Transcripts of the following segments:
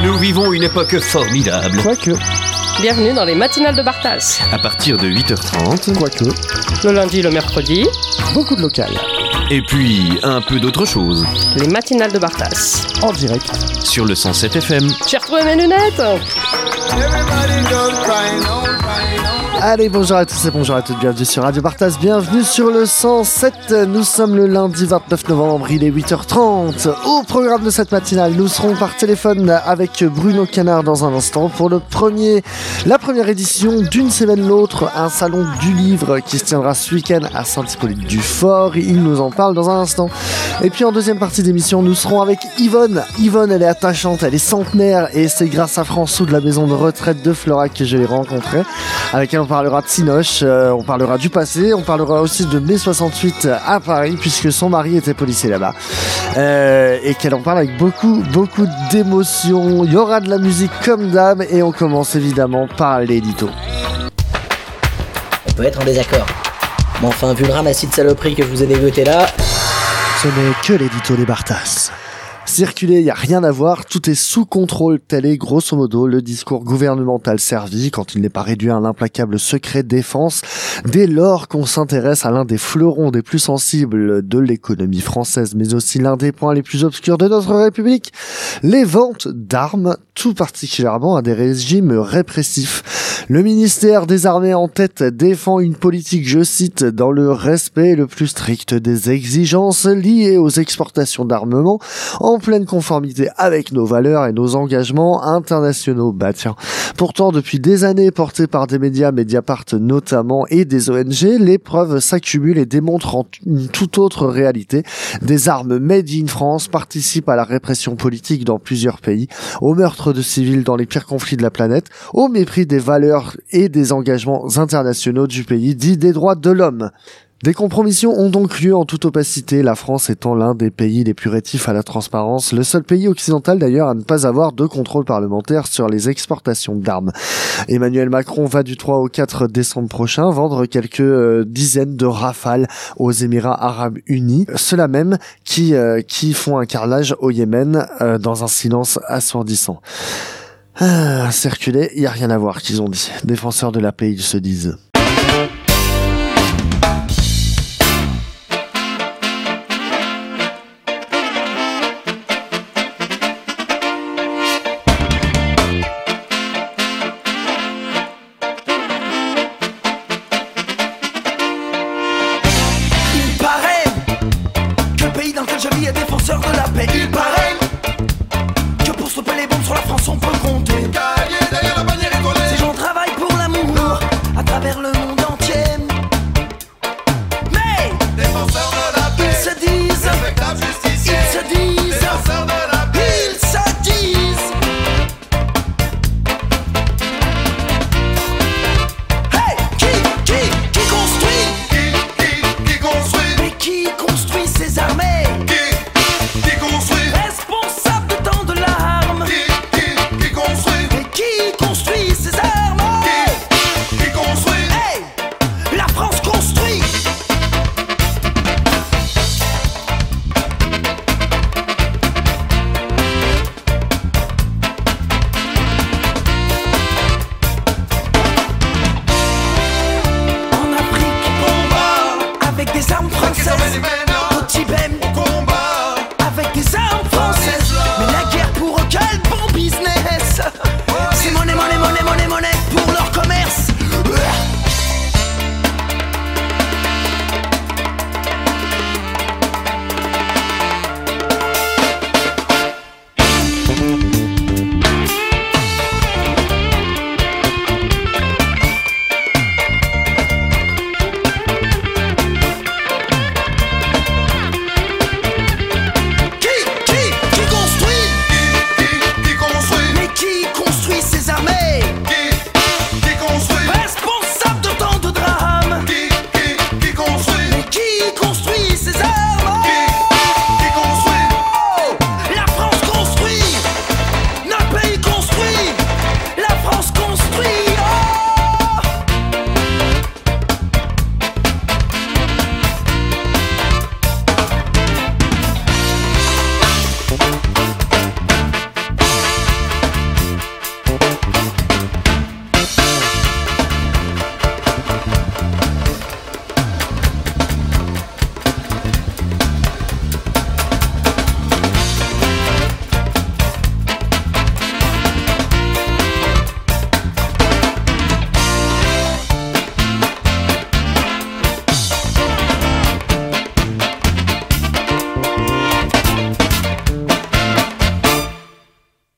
Nous vivons une époque formidable. Quoique. Bienvenue dans les matinales de Bartas. À partir de 8h30. Quoique. Le lundi et le mercredi. Beaucoup de local. Et puis, un peu d'autre chose. Les matinales de Bartas. En direct. Sur le 107 FM. J'ai retrouvé mes lunettes. Allez, bonjour à tous et bonjour à toutes, bienvenue sur Radio Bartas, bienvenue sur le 107. Nous sommes le lundi 29 novembre, il est 8h30. Au programme de cette matinale, nous serons par téléphone avec Bruno Canard dans un instant pour la première édition d'une semaine l'autre, un salon du livre qui se tiendra ce week-end à Saint-Hippolyte-du-Fort. Il nous en parle dans un instant. Et puis en deuxième partie d'émission, nous serons avec Yvonne. Yvonne, elle est attachante, elle est centenaire et c'est grâce à François de la maison de retraite de Florac que je l'ai rencontrée, avec elle on parlera de Cinoche, on parlera du passé, on parlera aussi de mai 68 à Paris puisque son mari était policier là-bas et qu'elle en parle avec beaucoup d'émotion. Il y aura de la musique comme d'hab et on commence évidemment par l'édito. On peut être en désaccord, mais enfin vu le ramassis de saloperies que je vous ai dégoté là... Ce n'est que l'édito des Bartas. Circuler, il n'y a rien à voir, tout est sous contrôle, tel est grosso modo le discours gouvernemental servi quand il n'est pas réduit à un implacable secret défense. Dès lors qu'on s'intéresse à l'un des fleurons des plus sensibles de l'économie française, mais aussi l'un des points les plus obscurs de notre République, les ventes d'armes, tout particulièrement à des régimes répressifs. Le ministère des Armées en tête défend une politique, je cite, dans le respect le plus strict des exigences liées aux exportations d'armement, en pleine conformité avec nos valeurs et nos engagements internationaux. Bah tiens. Pourtant, depuis des années, portées par des médias, Mediapart notamment, et des ONG, les preuves s'accumulent et démontrent une toute autre réalité. Des armes made in France participent à la répression politique dans plusieurs pays, au meurtre de civils dans les pires conflits de la planète, au mépris des valeurs et des engagements internationaux du pays, dit des droits de l'homme. Des compromissions ont donc lieu en toute opacité, la France étant l'un des pays les plus rétifs à la transparence, le seul pays occidental d'ailleurs à ne pas avoir de contrôle parlementaire sur les exportations d'armes. Emmanuel Macron va du 3 au 4 décembre prochain vendre quelques dizaines de rafales aux Émirats Arabes Unis, ceux-là même qui font un carnage au Yémen dans un silence assourdissant. Circuler, il n'y a rien à voir qu'ils ont dit. Défenseurs de la paix, ils se disent.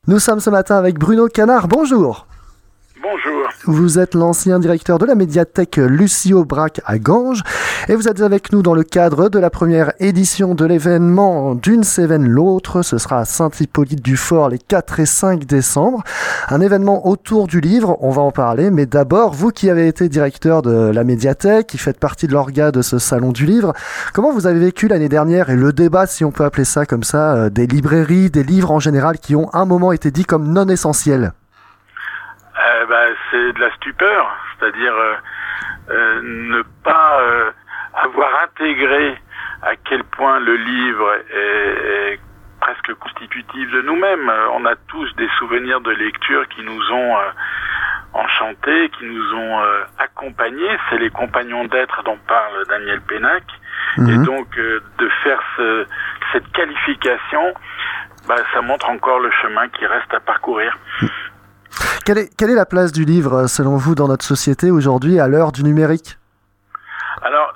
Nous sommes ce matin avec Bruno Canard. Bonjour. Bonjour. Vous êtes l'ancien directeur de la médiathèque Lucie Aubrac à Ganges et vous êtes avec nous dans le cadre de la première édition de l'événement D'une Cévennes l'autre. Ce sera à Saint-Hippolyte-du-Fort les 4 et 5 décembre. Un événement autour du livre, on va en parler, mais d'abord, vous qui avez été directeur de la médiathèque, qui faites partie de l'orga de ce salon du livre, comment vous avez vécu l'année dernière et le débat, si on peut appeler ça comme ça, des librairies, des livres en général qui ont un moment été dit comme non essentiels? C'est de la stupeur, c'est-à-dire ne pas avoir intégré à quel point le livre est presque constitutif de nous-mêmes. On a tous des souvenirs de lecture qui nous ont enchantés, qui nous ont accompagnés. C'est les compagnons d'être dont parle Daniel Pénac. Et donc de faire cette qualification, ça montre encore le chemin qui reste à parcourir. Quelle est la place du livre, selon vous, dans notre société aujourd'hui, à l'heure du numérique? Alors,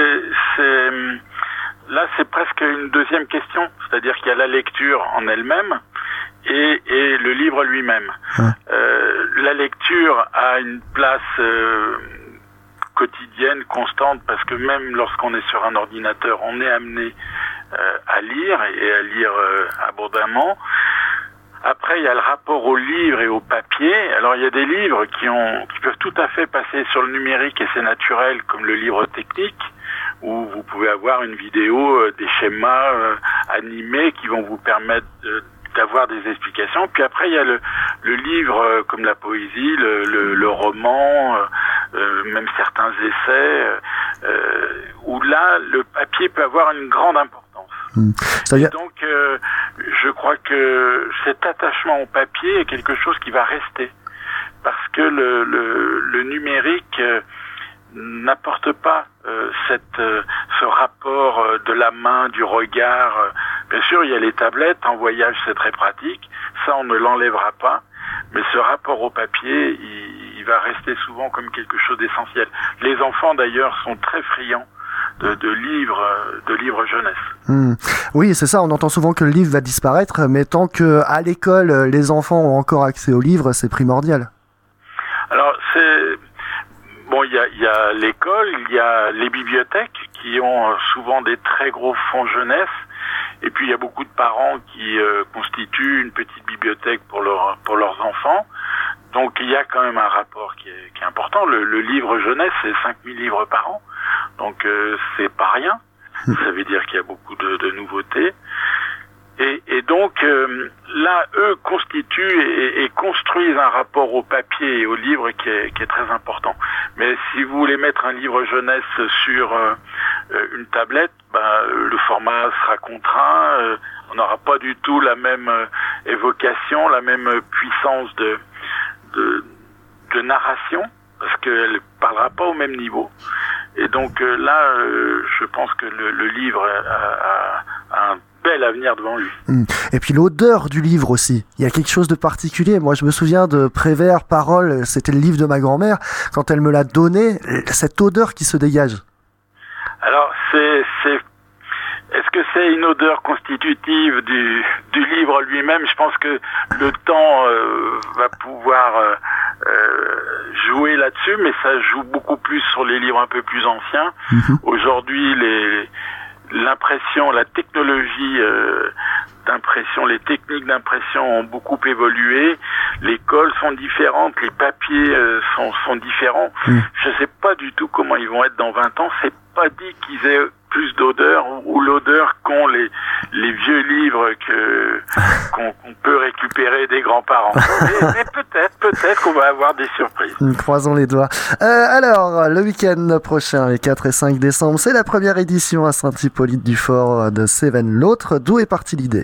là, c'est presque une deuxième question. C'est-à-dire qu'il y a la lecture en elle-même et le livre lui-même. La lecture a une place quotidienne, constante, parce que même lorsqu'on est sur un ordinateur, on est amené à lire et à lire abondamment. Après, il y a le rapport au livre et au papier. Alors, il y a des livres qui peuvent tout à fait passer sur le numérique et c'est naturel, comme le livre technique, où vous pouvez avoir une vidéo, des schémas animés qui vont vous permettre d'avoir des explications. Puis après, il y a le livre comme la poésie, le roman, même certains essais, où là, le papier peut avoir une grande importance. Et donc, je crois que cet attachement au papier est quelque chose qui va rester, parce que le numérique n'apporte pas ce rapport de la main, du regard. Bien sûr, il y a les tablettes, en voyage c'est très pratique, ça on ne l'enlèvera pas, mais ce rapport au papier, il va rester souvent comme quelque chose d'essentiel. Les enfants d'ailleurs sont très friands de livres jeunesse. Oui, c'est ça, on entend souvent que le livre va disparaître, mais tant que à l'école, les enfants ont encore accès au livre, c'est primordial. Alors, il y a l'école, il y a les bibliothèques qui ont souvent des très gros fonds jeunesse, et puis il y a beaucoup de parents qui constituent une petite bibliothèque pour leurs enfants. Donc il y a quand même un rapport qui est important. Le livre jeunesse, c'est 5000 livres par an. Donc c'est pas rien. Ça veut dire qu'il y a beaucoup de nouveautés. Et donc là, eux constituent et construisent un rapport au papier et au livre qui est très important. Mais si vous voulez mettre un livre jeunesse sur une tablette, le format sera contraint. On n'aura pas du tout la même évocation, la même puissance de narration, parce qu'elle ne parlera pas au même niveau. Et donc là, je pense que le livre a un bel avenir devant lui. Et puis l'odeur du livre aussi. Il y a quelque chose de particulier. Moi, je me souviens de Prévert, Parole, c'était le livre de ma grand-mère. Quand elle me l'a donné, cette odeur qui se dégage. Alors, est-ce que c'est une odeur constitutive du livre lui-même? Je pense que le temps va pouvoir jouer là-dessus, mais ça joue beaucoup plus sur les livres un peu plus anciens. Aujourd'hui, l'impression, la technologie d'impression, les techniques d'impression ont beaucoup évolué. Les colles sont différentes, les papiers sont différents. Je ne sais pas du tout comment ils vont être dans 20 ans. C'est pas dit qu'ils aient plus d'odeur ou l'odeur qu'ont les vieux livres qu'on peut récupérer des grands-parents. Mais peut-être qu'on va avoir des surprises. Croisons les doigts. Alors, le week-end prochain, les 4 et 5 décembre, c'est la première édition à Saint-Hippolyte-du-Fort de Cévennes l'autre. D'où est partie l'idée?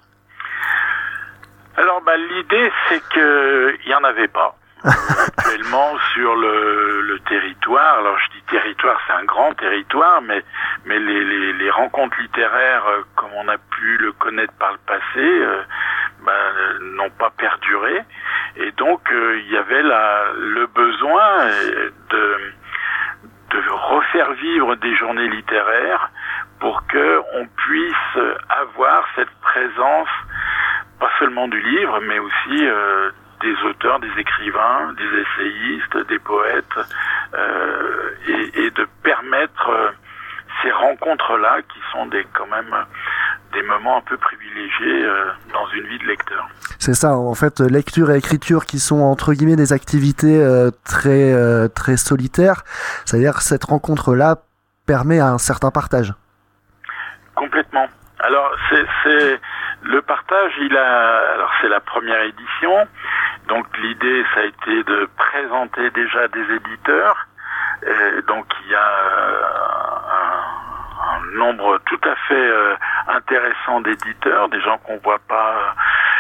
Alors, l'idée, c'est qu'il n'y en avait pas. Actuellement sur le territoire. Alors je dis territoire, c'est un grand territoire, mais les rencontres littéraires comme on a pu le connaître par le passé n'ont pas perduré, et donc il y avait le besoin de refaire vivre des journées littéraires pour que on puisse avoir cette présence, pas seulement du livre, mais aussi des auteurs, des écrivains, des essayistes, des poètes, et de permettre ces rencontres-là qui sont quand même des moments un peu privilégiés dans une vie de lecteur. C'est ça, en fait, lecture et écriture qui sont entre guillemets des activités très solitaires. C'est-à-dire que cette rencontre-là permet un certain partage. Complètement. Alors c'est le partage. Alors c'est la première édition. Donc l'idée, ça a été de présenter déjà des éditeurs. Donc il y a un nombre tout à fait intéressant d'éditeurs, des gens qu'on voit pas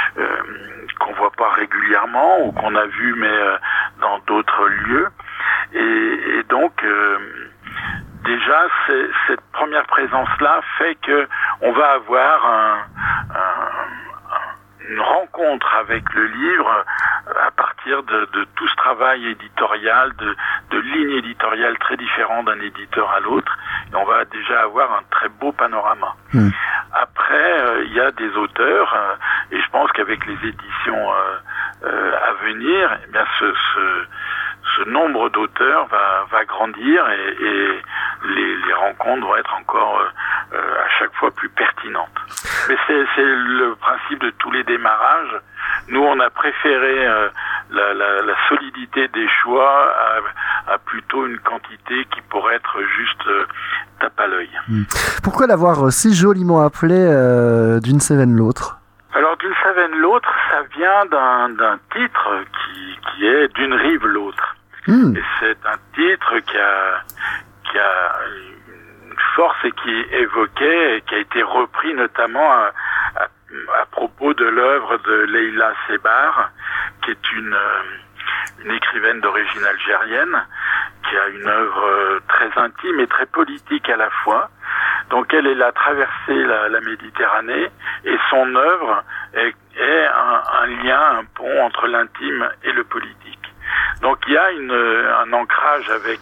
régulièrement ou qu'on a vu mais dans d'autres lieux. Et donc déjà cette première présence-là fait que on va avoir une rencontre avec le livre à partir de tout ce travail éditorial, de lignes éditoriales très différentes d'un éditeur à l'autre, et on va déjà avoir un très beau panorama. Après, il y a des auteurs, et je pense qu'avec les éditions à venir, eh bien ce nombre d'auteurs va grandir et les rencontres vont être encore à chaque fois plus pertinentes. Mais c'est le principe de tous les démarrages. Nous, on a préféré la solidité des choix à plutôt une quantité qui pourrait être juste tape à l'œil. Pourquoi l'avoir si joliment appelé d'une Cévennes l'autre ? Alors, d'une Cévennes l'autre, ça vient d'un titre qui est d'une rive l'autre. Et c'est un titre qui a une force et qui est évoqué et qui a été repris notamment à propos de l'œuvre de Leila Sebar, qui est une écrivaine d'origine algérienne, qui a une œuvre très intime et très politique à la fois. Donc elle a traversé la Méditerranée et son œuvre est un lien, un pont entre l'intime et le politique. Donc il y a un ancrage avec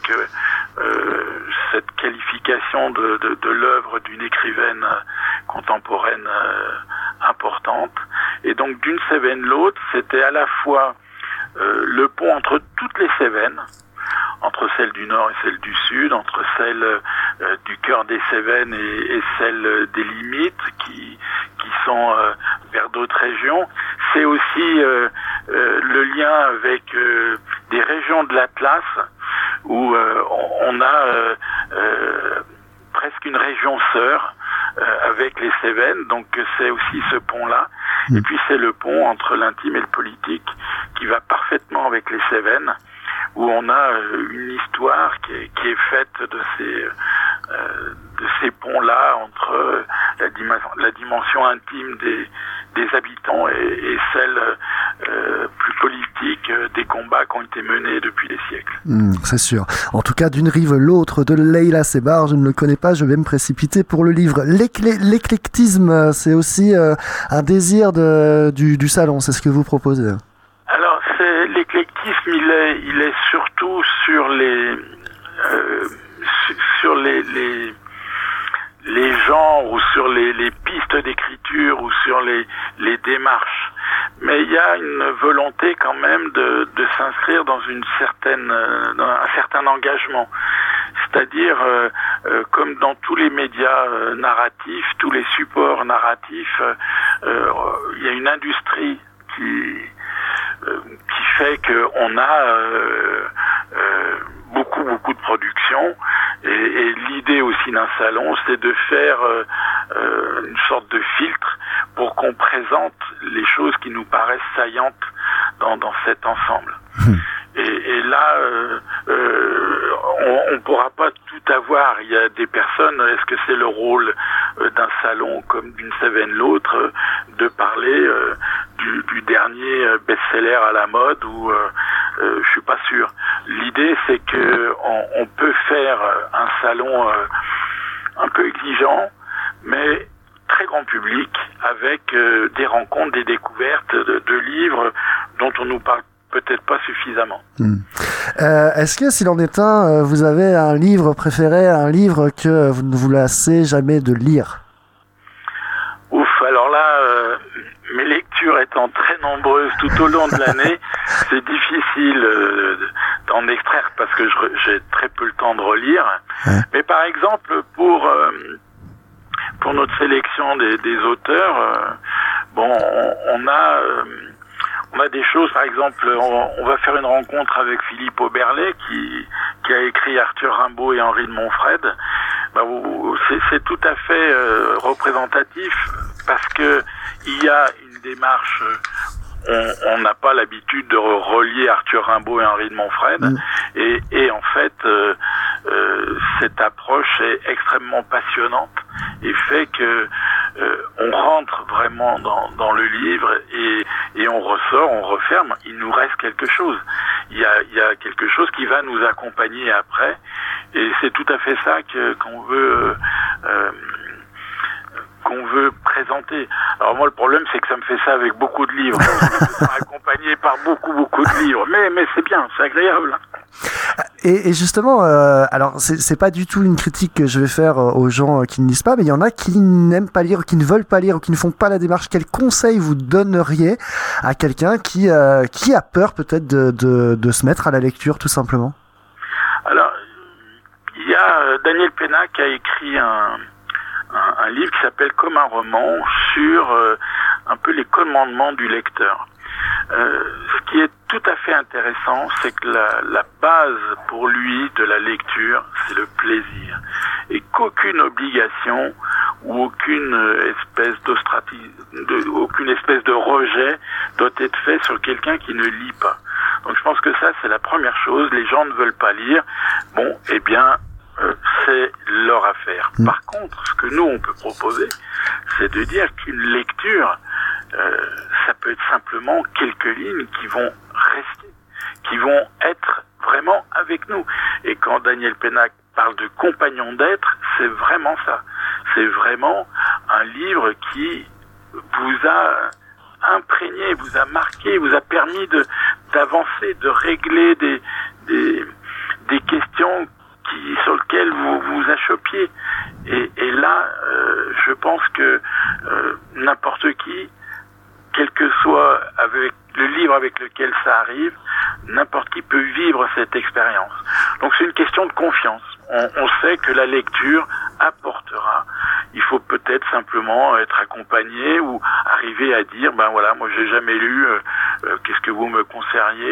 cette qualification de l'œuvre d'une écrivaine contemporaine importante. Et donc d'une Cévennes l'autre, c'était à la fois le pont entre toutes les Cévennes, entre celle du Nord et celle du Sud, entre celle du cœur des Cévennes et celle des limites qui sont vers d'autres régions. C'est aussi le lien avec des régions de l'Atlas où on a presque une région sœur avec les Cévennes, donc c'est aussi ce pont-là. Et puis c'est le pont entre l'intime et le politique qui va parfaitement avec les Cévennes, où on a une histoire qui est faite de ces ponts-là entre la dimension intime des habitants et celle plus politique des combats qui ont été menés depuis des siècles. C'est sûr. En tout cas, d'une rive l'autre de Leila Sebar, je ne le connais pas, je vais me précipiter pour le livre. L'éclectisme, c'est aussi un désir du salon, c'est ce que vous proposez. Alors, l'éclectisme, il est surtout sur les genres ou sur les pistes d'écriture ou sur les démarches. Mais il y a une volonté quand même de s'inscrire dans dans un certain engagement. C'est-à-dire, comme dans tous les médias narratifs, tous les supports narratifs, il y a une industrie qui fait qu'on a beaucoup de production et l'idée aussi d'un salon, c'est de faire une sorte de filtre pour qu'on présente les choses qui nous paraissent saillantes dans cet ensemble. Et là, on pourra pas tout avoir. Il y a des personnes, est-ce que c'est le rôle d'un salon comme d'une Cévennes l'autre de parler du dernier best-seller à la mode ou je suis pas sûr. L'idée, c'est que on peut faire un salon un peu exigeant, mais très grand public, avec des rencontres, des découvertes de livres dont on nous parle peut-être pas suffisamment. Est-ce que, s'il en est un, vous avez un livre préféré, un livre que vous ne vous lassez jamais de lire ? Ouf, alors là, mes lectures étant très nombreuses tout au long de l'année, c'est difficile d'en extraire parce que j'ai très peu le temps de relire. Ouais. Mais par exemple, pour notre sélection des auteurs, on a des choses, par exemple, on va faire une rencontre avec Philippe Auberlet qui a écrit Arthur Rimbaud et Henri de Montfred. C'est tout à fait représentatif parce que il y a une démarche. On n'a pas l'habitude de relier Arthur Rimbaud et Henri de Montfred, et en fait, cette approche est extrêmement passionnante et fait que on rentre vraiment dans le livre et on ressort, on referme. Il nous reste quelque chose. Il y a quelque chose qui va nous accompagner après, et c'est tout à fait ça qu'on veut présenter. Alors moi, le problème, c'est que ça me fait ça avec beaucoup de livres. Accompagné par beaucoup de livres. Mais c'est bien, c'est agréable. Et justement, alors c'est pas du tout une critique que je vais faire aux gens qui ne lisent pas, mais il y en a qui n'aiment pas lire, qui ne veulent pas lire, ou qui ne font pas la démarche. Quel conseil vous donneriez à quelqu'un qui a peur peut-être de se mettre à la lecture, tout simplement? Alors, il y a Daniel Pénac qui a écrit un livre qui s'appelle Comme un roman sur un peu les commandements du lecteur. Ce qui est tout à fait intéressant, c'est que la base pour lui de la lecture, c'est le plaisir. Et qu'aucune obligation ou aucune espèce de rejet doit être fait sur quelqu'un qui ne lit pas. Donc je pense que ça, c'est la première chose. Les gens ne veulent pas lire. C'est leur affaire. Par contre, ce que nous, on peut proposer, c'est de dire qu'une lecture, ça peut être simplement quelques lignes qui vont rester, qui vont être vraiment avec nous. Et quand Daniel Pénac parle de compagnon d'être, c'est vraiment ça. C'est vraiment un livre qui vous a imprégné, vous a marqué, vous a permis d'avancer, de régler des questions sur lesquelles vous vous achoppiez. Et là, je pense que n'importe qui, quel que soit avec le livre avec lequel ça arrive, n'importe qui peut vivre cette expérience. Donc c'est une question de confiance. On sait que la lecture apportera. Il faut peut-être simplement être accompagné ou arriver à dire, moi j'ai jamais lu, qu'est-ce que vous me conseilleriez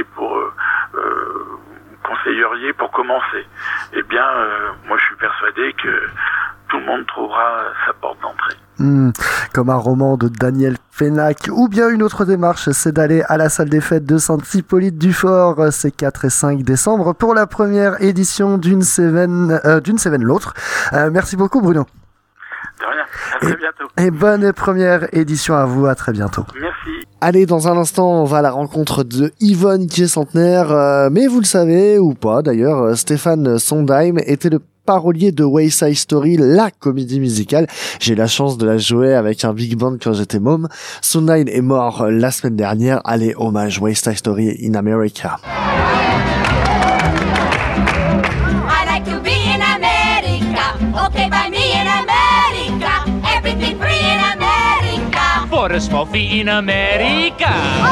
pour commencer? Eh bien, moi je suis persuadé que tout le monde trouvera sa porte d'entrée. Comme un roman de Daniel Pénac. Ou bien une autre démarche, c'est d'aller à la salle des fêtes de Saint-Hippolyte-du-Fort ces 4 et 5 décembre pour la première édition d'une Cévennes l'autre. Merci beaucoup Bruno. De rien, à très bientôt. Et bonne première édition à vous, à très bientôt. Merci. Allez, dans un instant, on va à la rencontre de Yvonne qui est centenaire, mais vous le savez, ou pas d'ailleurs, Stéphane Sondheim était le parolier de West Side Story, la comédie musicale. J'ai eu la chance de la jouer avec un big band quand j'étais môme. Sondheim est mort la semaine dernière. Allez, hommage West Side Story in America. I like to be in America. Okay, by me in America. Everything free in America. For a small fee in America.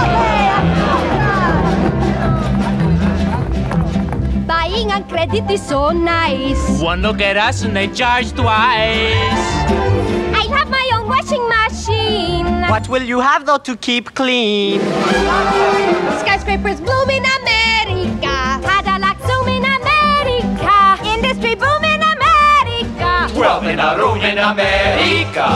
Buying on credit is so nice. One look at us and they charge twice. I have my own washing machine. What will you have though to keep clean? Skyscrapers bloom in America. Cadillac zoom in America. Industry boom in America. 12 in a room in America.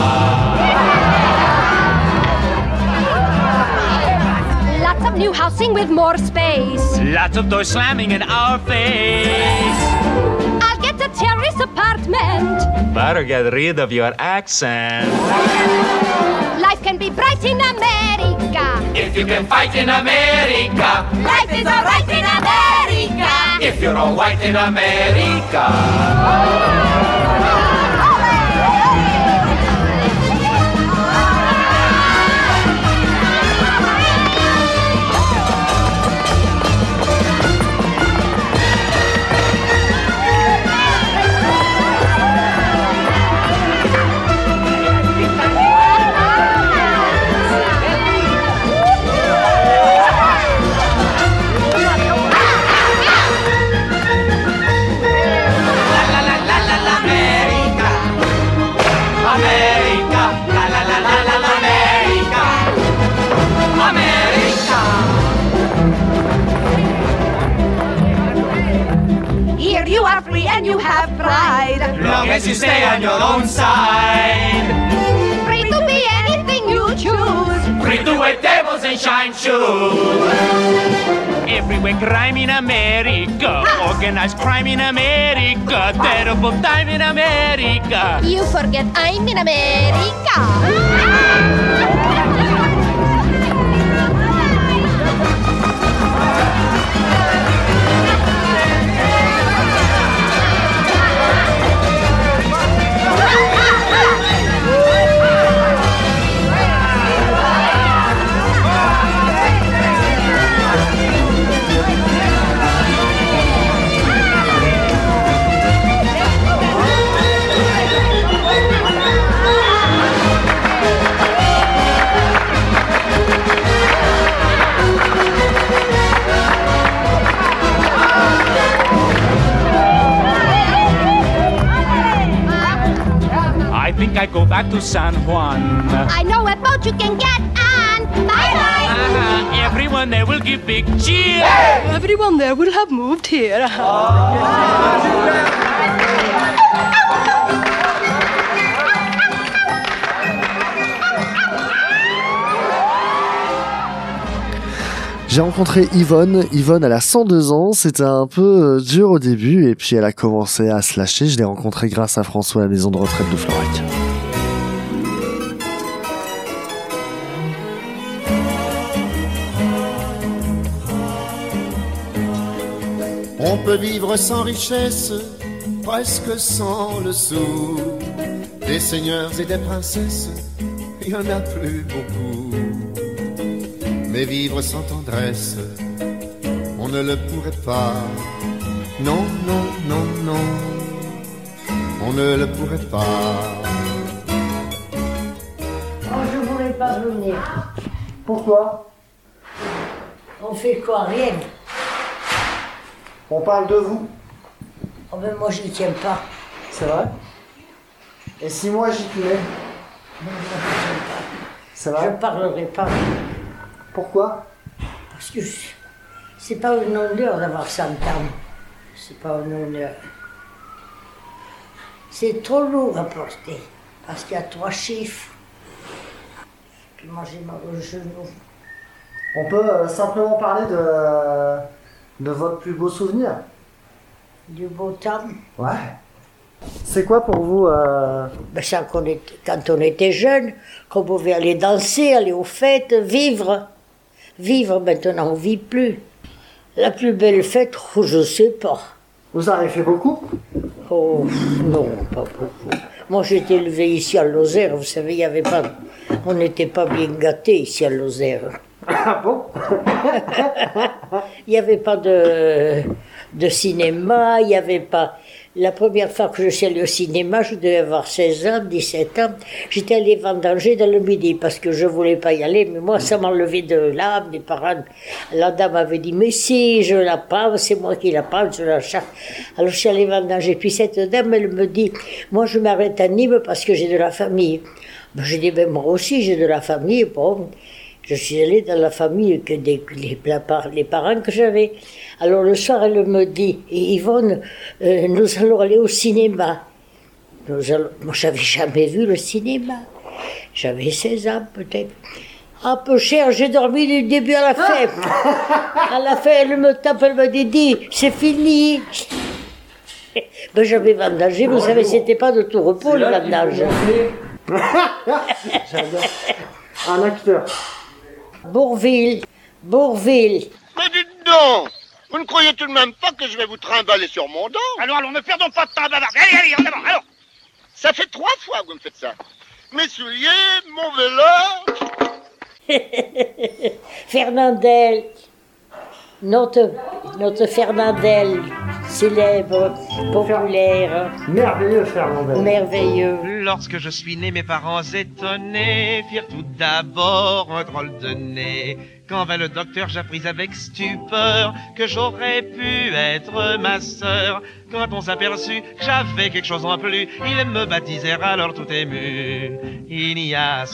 Lots of new housing with more space. Lots of doors slamming in our face. I'll get a terrace apartment. Better get rid of your accent. Life can be bright in America. If you can fight in America. Life is alright in America. If you're all white in America. pride. Long as you stay on your own side. Free to be anything you choose. Free to wear devils and shine shoes. Everywhere crime in America. Organized crime in America. Terrible time in America. You forget I'm in America. I think I go back to San Juan. I know a boat you can get on. Bye-bye. Everyone there will give big cheer. Everyone there will have moved here. J'ai rencontré Yvonne. Yvonne, elle a 102 ans. C'était un peu dur au début et puis elle a commencé à se lâcher. Je l'ai rencontrée grâce à François à la maison de retraite de Florac. On peut vivre sans richesse, presque sans le sou. Des seigneurs et des princesses, il y en a plus beaucoup. Mais vivre sans tendresse, on ne le pourrait pas. Non, non, non, non, on ne le pourrait pas. Oh, je voulais pas venir. Pourquoi? On fait quoi? Rien. On parle de vous. Oh ben moi je ne tiens pas. C'est vrai? Et si moi j'y tenais? Non, moi je ne tiens pas. C'est Je vrai? ne parlerai pas. Pourquoi? Parce que c'est pas un honneur d'avoir 100 ans. C'est pas un honneur. C'est trop lourd à porter. Parce qu'il y a 3 chiffres. Puis moi j'ai mal au genou. On peut simplement parler de votre plus beau souvenir. Du beau temps. Ouais. C'est quoi pour vous Ben ça, quand on était jeune, qu'on pouvait aller danser, aller aux fêtes, vivre. Vivre, maintenant on ne vit plus. La plus belle fête, oh, je ne sais pas. Vous en avez fait beaucoup? Oh, non, pas beaucoup. Moi, j'étais élevée ici à Lozère, vous savez, il y avait pas... On n'était pas bien gâtés ici à Lozère. Ah bon? Il n'y avait pas de cinéma, il n'y avait pas... La première fois que je suis allée au cinéma, je devais avoir 16 ans, 17 ans. J'étais allée vendanger dans le Midi parce que je ne voulais pas y aller. Mais moi, ça m'enlevait de l'âme. Les parents, la dame avait dit, mais si, je la prends, c'est moi qui la prends, je l'achète. Alors je suis allée vendanger. Puis cette dame, elle me dit, moi je m'arrête à Nîmes parce que j'ai de la famille. Ben, j'ai dit, ben, moi aussi j'ai de la famille. Bon, je suis allée dans la famille que les parents que j'avais. Alors le soir, elle me dit, Yvonne, nous allons aller au cinéma. Moi, j'avais jamais vu le cinéma. J'avais 16 ans peut-être. Un peu cher, j'ai dormi du début à la fin. À la fin, elle me tape, elle me dit, c'est fini. Ben, j'avais vendagé, vous savez, c'était pas de tout repos le vendage. J'adore. Un acteur. Bourville. Mais dites donc, vous ne croyez tout de même pas que je vais vous trimballer sur mon dos? Alors, ne perdons pas de temps à bavarder. Allez, en avant, alors. Ça fait 3 fois que vous me faites ça. Mes souliers, mon vélo... Fernandel. Notre Fernandel, célèbre, populaire. Merveilleux, Fernandel. Merveilleux. Lorsque je suis né, mes parents étonnés firent tout d'abord un drôle de nez. Quand vint le docteur, j'appris avec stupeur que j'aurais pu être ma sœur. Quand on s'aperçut que j'avais quelque chose en plus, ils me baptisèrent alors tout ému. Ignace,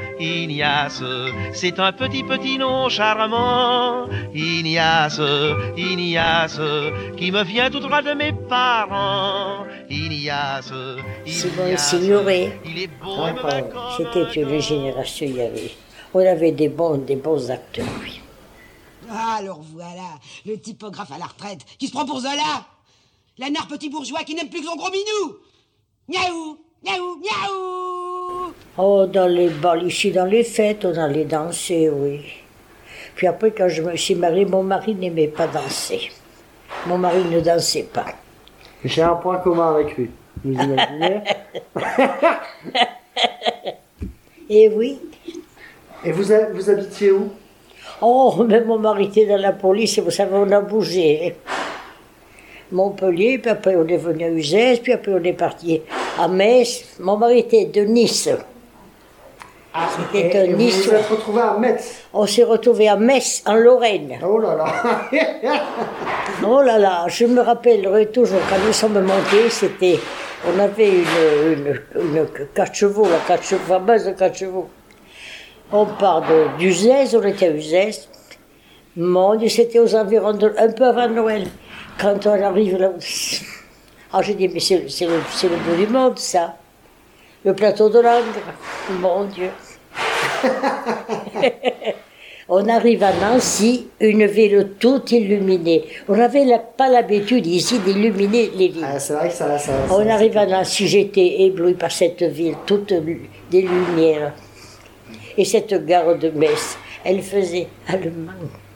c'est un petit nom charmant. Ignace, qui me vient tout droit de mes parents. Ilias. Simone Signoret. Il est beau et me va comme... C'était une génération, on avait des bons acteurs, oui. Alors voilà, le typographe à la retraite qui se prend pour Zola. L'anard petit bourgeois qui n'aime plus que son gros minou. Miaou, miaou, miaou. Oh, dans les bals, ici, dans les fêtes, on allait danser, oui. Puis après, quand je me suis mariée, mon mari n'aimait pas danser. Mon mari ne dansait pas. J'ai un point commun avec lui, vous imaginez. Et oui. Et vous habitiez où? Oh, mais mon mari était dans la police, et vous savez, on a bougé. Montpellier, puis après on est venu à Uzès, puis après on est parti à Metz. Mon mari était de Nice. Et vous vous êtes retrouvés à Metz? On s'est retrouvés à Metz, en Lorraine. Oh là là. Oh là là, je me rappellerai toujours, quand nous sommes montés, on avait une 4 chevaux, la fameuse 4 chevaux. On part d'Uzès, on était à Uzès. Mon Dieu, c'était aux environs un peu avant Noël. Quand on arrive là, j'ai dit, mais c'est le bout du monde, ça. Le plateau de Langres, mon Dieu. On arrive à Nancy, une ville toute illuminée. On n'avait pas l'habitude ici d'illuminer les villes. Ah, c'est vrai que ça on arrive à Nancy, j'étais ébloui par cette ville, toute des lumières. Et cette gare de Metz, elle faisait allemand.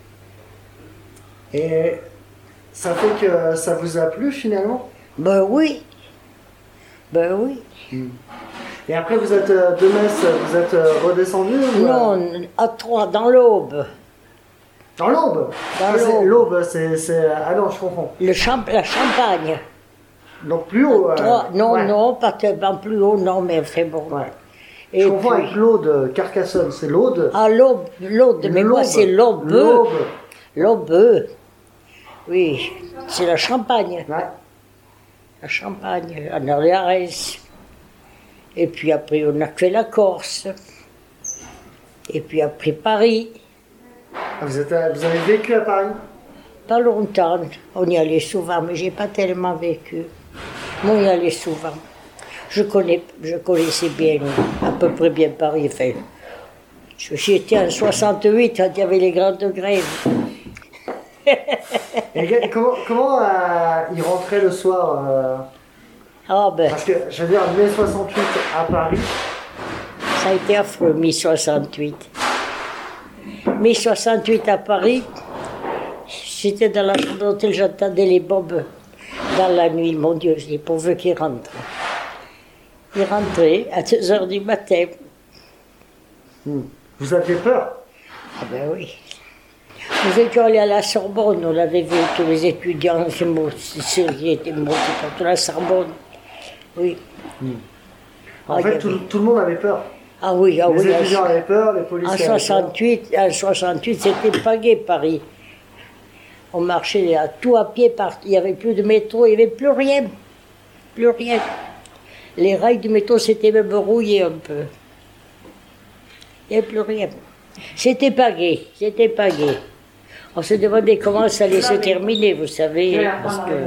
Et ça fait que ça vous a plu finalement? Ben oui. Ben oui. Et après vous êtes de Metz, vous êtes redescendu ou... Non, à Troyes, dans l'Aube. Dans l'Aube? L'Aube, c'est... Ah non, je confonds. La Champagne. Donc plus haut? Non, ouais. Non, pas tellement plus haut, non, mais c'est bon. Ouais. Et je confonds avec l'Aude, Carcassonne, c'est l'Aude? Ah, l'Aude, mais moi c'est l'Aube. L'Aube. Oui, c'est la Champagne. Ouais. La Champagne, en Orléans. Et puis après, on a fait la Corse. Et puis après, Paris. Vous avez vécu à Paris? Pas longtemps. On y allait souvent, mais j'ai pas tellement vécu. Moi, on y allait souvent. Je connaissais bien, à peu près bien Paris. Enfin, j'étais en 68, quand il y avait les grandes grèves. Et comment il rentrait le soir Parce que, je veux dire, mai 68 à Paris... Ça a été affreux, mai 68. Mai 68 à Paris, j'étais dans la chambre d'hôtel, j'entendais les bombes dans la nuit. Mon Dieu, je dis, pourvu qu'ils rentrent. Ils rentraient à 2h du matin. Vous aviez peur? Ah ben oui. Nous étions allés à la Sorbonne, on avait vu tous les étudiants qui étaient montés contre la Sorbonne. Oui. En fait, tout le monde avait peur. Ah oui, ah oui. Les étudiants avaient peur, les policiers En 68, c'était pas gai, Paris. On marchait tout à pied, il n'y avait plus de métro, il n'y avait plus rien. Plus rien. Les rails du métro s'étaient même rouillés un peu. Il n'y avait plus rien. C'était pas gai, c'était pas gai. On se demandait comment ça allait se terminer, vous savez, parce que...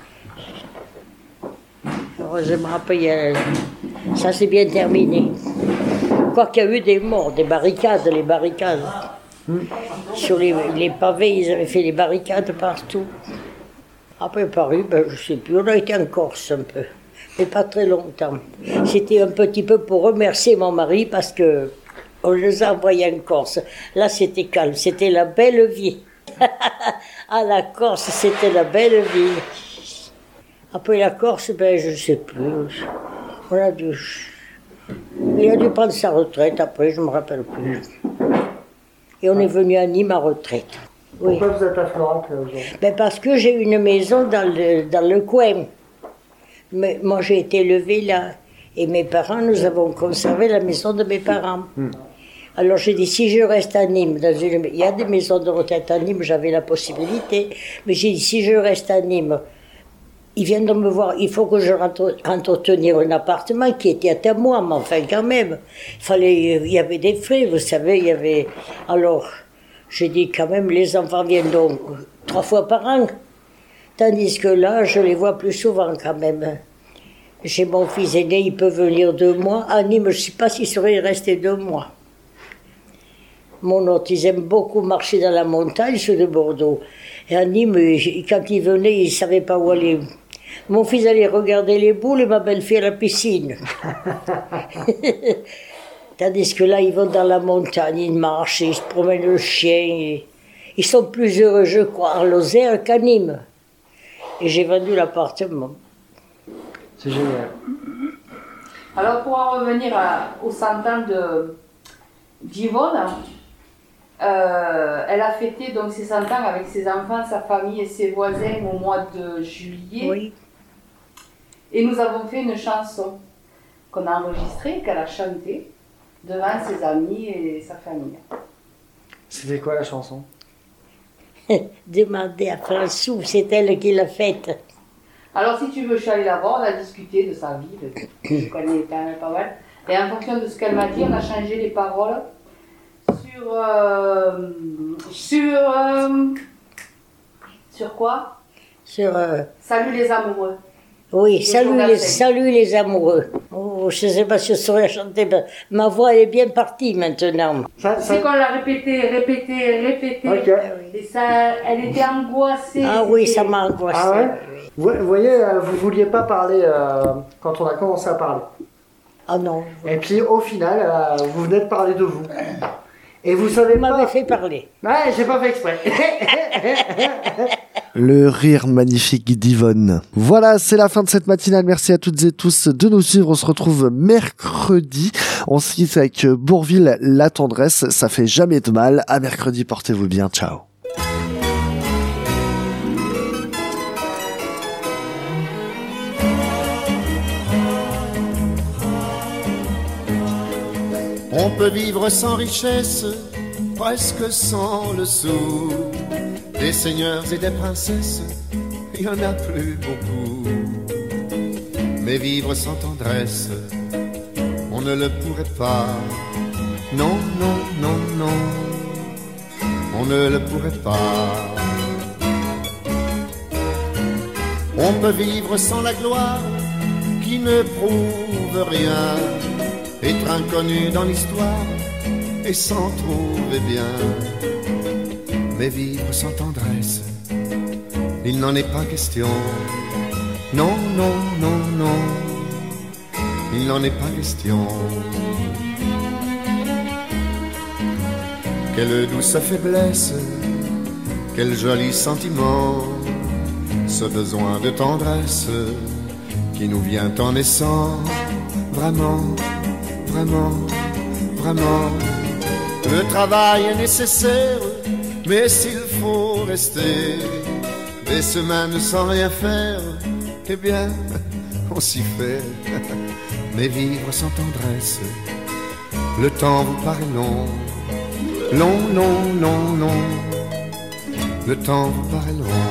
Heureusement, après, ça s'est bien terminé. Quoi qu'il y a eu des morts, des barricades, les barricades. Sur les pavés, ils avaient fait les barricades partout. Après Paris, je ne sais plus, on a été en Corse un peu, mais pas très longtemps. C'était un petit peu pour remercier mon mari parce que on les a envoyés en Corse. Là, c'était calme, c'était la belle vie. À la Corse, c'était la belle vie. Après la Corse, je ne sais plus. Il a dû prendre sa retraite après, je ne me rappelle plus. Et on est venu à Nîmes à retraite. Oui. Pourquoi vous êtes à Florence aujourd'hui? Parce que j'ai une maison dans le coin. Mais moi, j'ai été élevée là. Et mes parents, nous avons conservé la maison de mes parents. Alors j'ai dit, si je reste à Nîmes, il y a des maisons de retraite à Nîmes, j'avais la possibilité. Mais j'ai dit, si je reste à Nîmes, ils viennent de me voir, il faut que je entretenir un appartement qui était à moi, mais enfin quand même. Il y avait des frais, vous savez, il y avait... Alors, j'ai dit quand même, les enfants viennent donc 3 fois par an. Tandis que là, je les vois plus souvent quand même. J'ai mon fils aîné, il peut venir 2 mois. À Nîmes, je ne sais pas s'il serait resté 2 mois. Mon autre, ils aiment beaucoup marcher dans la montagne, ceux de Bordeaux. Et à Nîmes, quand ils venaient, ils ne savaient pas où aller. Mon fils allait regarder les boules et ma belle-fille à la piscine. Tandis que là, ils vont dans la montagne, ils marchent, ils se promènent le chien. Ils sont plus heureux, je crois, à Lozère qu'à Nîmes. Et j'ai vendu l'appartement. C'est génial. Alors, pour en revenir aux 100 ans d'Yvonne, elle a fêté donc ses 100 ans avec ses enfants, sa famille et ses voisins au mois de juillet. Oui. Et nous avons fait une chanson qu'on a enregistrée, qu'elle a chantée devant ses amis et sa famille. C'était quoi la chanson? Demandez à François, c'est elle qui l'a faite. Alors si tu veux, je suis allée la voir, on a discuté de sa vie, je connais quand même pas mal. Et en fonction de ce qu'elle m'a dit, on a changé les paroles sur quoi? Sur... Salut les amoureux. Oui, salut les amoureux. Oh, je ne sais pas si je saurais chanter, mais ma voix est bien partie maintenant. C'est qu'on l'a répété. Okay. Et ça, elle était angoissée. Ah oui, ça m'a angoissée. Ah ouais? Vous voyez, vous ne vouliez pas parler quand on a commencé à parler. Ah non. Et puis au final, vous venez de parler de vous. Et vous savez pas... m'avez fait parler. Ouais, j'ai pas fait exprès. Le rire magnifique d'Yvonne. Voilà, c'est la fin de cette matinale. Merci à toutes et tous de nous suivre. On se retrouve mercredi. On se quitte avec Bourvil, la tendresse. Ça fait jamais de mal. À mercredi, portez-vous bien. Ciao. On peut vivre sans richesse, presque sans le sou. Des seigneurs et des princesses, il y en a plus beaucoup. Mais vivre sans tendresse, on ne le pourrait pas. Non, non, non, non, on ne le pourrait pas. On peut vivre sans la gloire, qui ne prouve rien. Être inconnu dans l'histoire et s'en trouver bien. Mais vivre sans tendresse, il n'en est pas question. Non, non, non, non, il n'en est pas question. Quelle douce faiblesse, quel joli sentiment, ce besoin de tendresse qui nous vient en naissant. Vraiment, vraiment, vraiment, le travail est nécessaire, mais s'il faut rester des semaines sans rien faire, eh bien, on s'y fait. Mais vivre sans tendresse, le temps vous paraît long, long, long, long, long, le temps vous paraît long.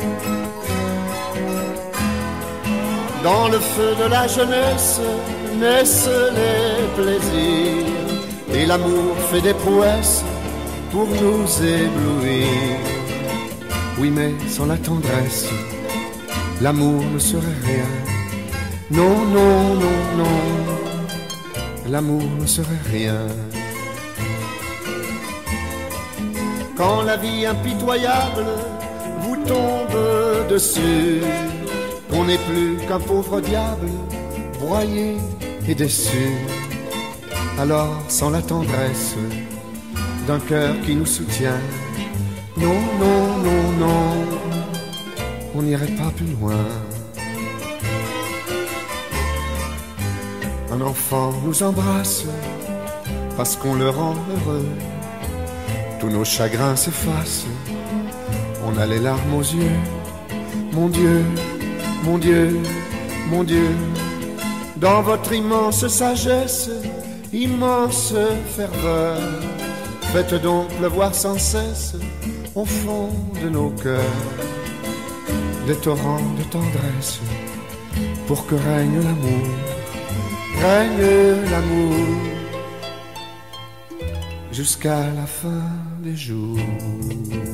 Dans le feu de la jeunesse naissent les plaisirs, et l'amour fait des prouesses pour nous éblouir. Oui, mais sans la tendresse, l'amour ne serait rien. Non, non, non, non, l'amour ne serait rien. Quand la vie impitoyable vous tombe dessus, on n'est plus qu'un pauvre diable, broyé et déçu. Alors, sans la tendresse d'un cœur qui nous soutient, non, non, non, non, on n'irait pas plus loin. Un enfant nous embrasse parce qu'on le rend heureux. Tous nos chagrins s'effacent, on a les larmes aux yeux. Mon Dieu, mon Dieu, mon Dieu, dans votre immense sagesse, immense ferveur, faites donc pleuvoir sans cesse au fond de nos cœurs des torrents de tendresse, pour que règne l'amour, règne l'amour, jusqu'à la fin des jours.